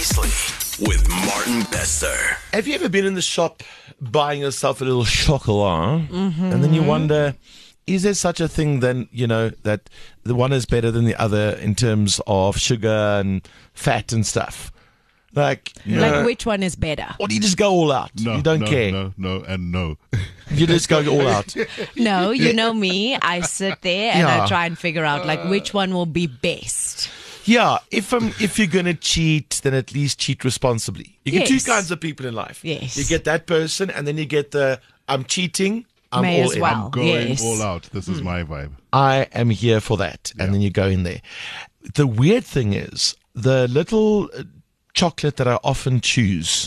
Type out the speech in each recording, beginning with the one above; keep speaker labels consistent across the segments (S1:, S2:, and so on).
S1: Previously with Martin Bester.
S2: Have you ever been in the shop buying yourself a little chocolat, and then you wonder, is there such a thing then, that the one is better than the other in terms of sugar and fat and stuff? Like
S3: Which one is better?
S2: or do you just go all out?
S4: No,
S2: you don't
S4: no,
S2: care.
S4: No.
S2: You just go all out.
S3: No, you know me. I sit there and
S2: Yeah.
S3: I try and figure out which one will be best.
S2: Yeah, if you're going to cheat, then at least cheat responsibly. You get
S3: Yes.
S2: two kinds of people in life.
S3: Yes.
S2: You get that person, and then you get the, I'm cheating, I'm
S3: May
S2: all
S3: as
S2: in.
S3: well.
S4: Going
S3: Yes.
S4: all out. This is my vibe.
S2: I am here for that. And then you go in there. The weird thing is, the little chocolate that I often choose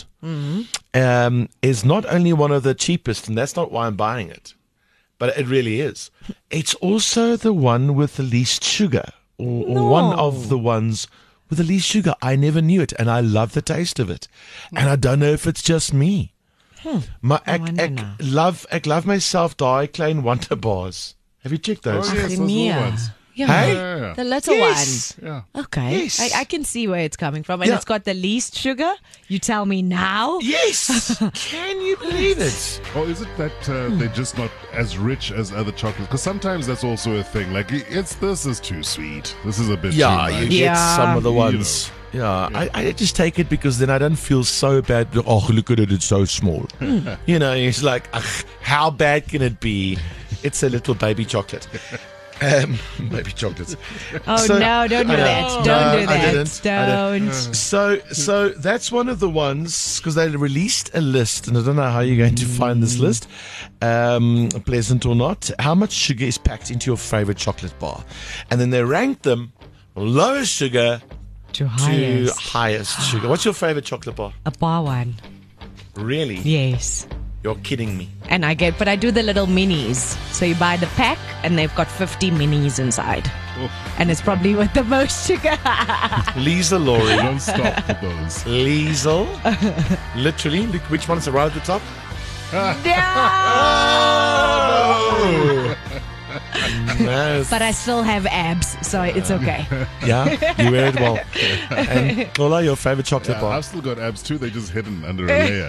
S2: is not only one of the cheapest, and that's not why I'm buying it, but it really is. It's also the one with the least sugar, or one of the ones with the least sugar. I never knew it, and I love the taste of it. And I don't know if it's just me. Maar ek love myself daai klein Wonder Bars. Have you checked those?
S4: Oh, yes, those
S3: Achemia.
S4: little ones.
S3: Yeah.
S2: Hey?
S4: Yeah.
S3: The little
S2: Yes.
S3: one.
S4: Yeah.
S3: Okay.
S2: Yes.
S3: I can see where it's coming from. And
S2: Yeah.
S3: it's got the least sugar. You tell me now.
S2: Yes. Can you believe it?
S4: Or is it that they're just not as rich as other chocolates? Because sometimes that's also a thing. Like, this is too sweet. This is a bit
S2: Yeah,
S4: too
S2: you
S4: much.
S2: get
S3: Yeah.
S2: some of the ones. Yeah, I just take it because then I don't feel so bad. Oh, look at it, it's so small. It's like, how bad can it be? It's a little baby chocolate. Baby chocolates.
S3: Oh,
S2: So-
S3: no, don't do
S2: I know.
S3: that.
S2: No,
S3: Don't do
S2: I
S3: that.
S2: didn't. I
S3: Don't.
S2: So that's one of the ones, because they released a list, and I don't know how you're going to find this list, pleasant or not, how much sugar is packed into your favorite chocolate bar. And then they ranked them lowest sugar
S3: To
S2: to
S3: highest.
S2: highest sugar. What's your favorite chocolate bar?
S3: A bar one.
S2: Really?
S3: Yes.
S2: You're kidding me.
S3: And I do the little minis. So you buy the pack and they've got 50 minis inside. And it's probably with the most sugar.
S2: Liesel Laurie.
S4: Don't stop with those.
S2: Liesel. Literally. Look which one's right at the top. No.
S3: But I still have abs, so it's okay.
S2: Yeah, you wear it well. And Lola, your favorite chocolate bar?
S4: I've still got abs too. They're just hidden under a layer.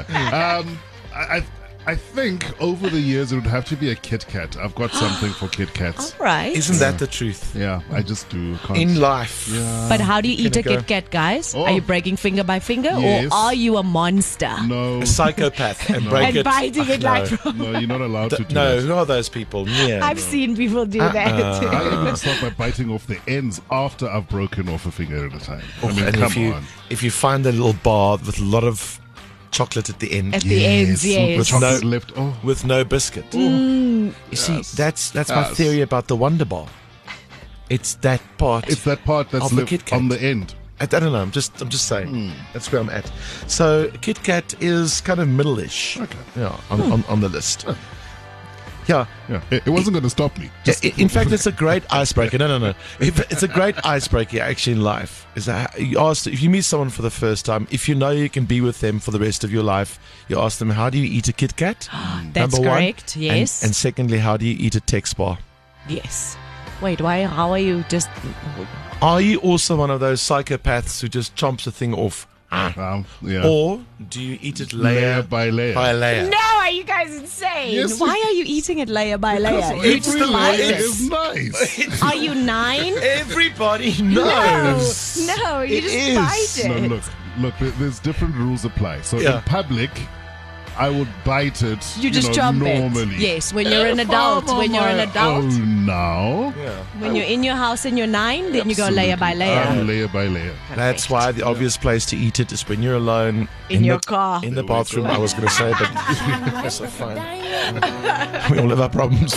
S4: I think over the years it would have to be a Kit Kat. I've got something for Kit Kats.
S3: All right.
S2: Isn't that the truth?
S4: Yeah, I just do. Can't.
S2: In life.
S3: But how do you eat a
S2: Can I go?
S3: Kit Kat, guys?
S4: Oh.
S3: Are you breaking finger by finger?
S4: Yes.
S3: Or are you a monster?
S4: No,
S2: A psychopath and break
S3: And
S2: it.
S3: biting it
S2: no.
S3: like...
S4: no, you're not allowed to do
S2: No,
S4: that.
S2: who are those people? Yeah.
S3: I've seen people do that.
S4: I even start by biting off the ends after I've broken off a finger at a time. I mean,
S2: and
S4: come on.
S2: if you find a little bar with a lot of chocolate at the end,
S3: At the ends,
S4: The
S3: yes.
S4: chocolate left. Oh,
S2: with no biscuit. You see, that's my
S4: Yes.
S2: theory about the Wonder Bar. It's that part.
S4: it's that part that's
S2: Of the
S4: left
S2: Kit Kat.
S4: on the end.
S2: I don't know. I'm just saying. That's where I'm at. So Kit Kat is kind of middle-ish.
S4: Okay.
S2: Yeah, on the list. Yeah.
S4: Yeah, it wasn't going to stop me. Just,
S2: In fact, it's a great icebreaker. No. It's a great icebreaker actually in life. Is that you ask if you meet someone for the first time, if you know you can be with them for the rest of your life, you ask them, how do you eat a Kit Kat?
S3: That's
S2: Number one.
S3: correct, yes.
S2: And secondly, how do you eat a Tex bar?
S3: Yes. Wait, why? How are you just...
S2: Are you also one of those psychopaths who just chomps the thing off?
S4: yeah.
S2: Or do you eat it layer
S4: by layer.
S2: by layer?
S3: No, are you guys insane?
S4: Yes,
S3: Why are you eating it layer by layer?
S4: Every
S3: You just like
S4: layer
S3: it.
S4: is nice.
S3: Are you 9?
S2: Everybody knows.
S3: No, you
S2: It
S3: just
S2: is.
S3: bite it.
S4: No, look, there's different rules apply. So
S2: Yeah.
S4: in public, I would bite it.
S3: You just jump
S4: normally.
S3: it. Yes, when you're an
S4: If
S3: adult.
S4: I'm
S3: When
S4: on
S3: you're an
S4: my
S3: adult.
S4: own now,
S3: When you're in your house and you're 9, then you go layer by layer.
S4: Layer by layer.
S2: That's why the obvious place to eat it is when you're alone
S3: In your
S2: the,
S3: car.
S2: in the bathroom. I was going to say, but that's so fine. We all have our problems.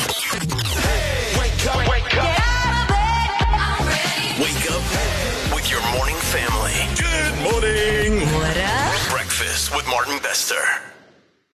S1: Wake up with your morning family. Good morning.
S3: What up?
S1: Breakfast with Martin Bester.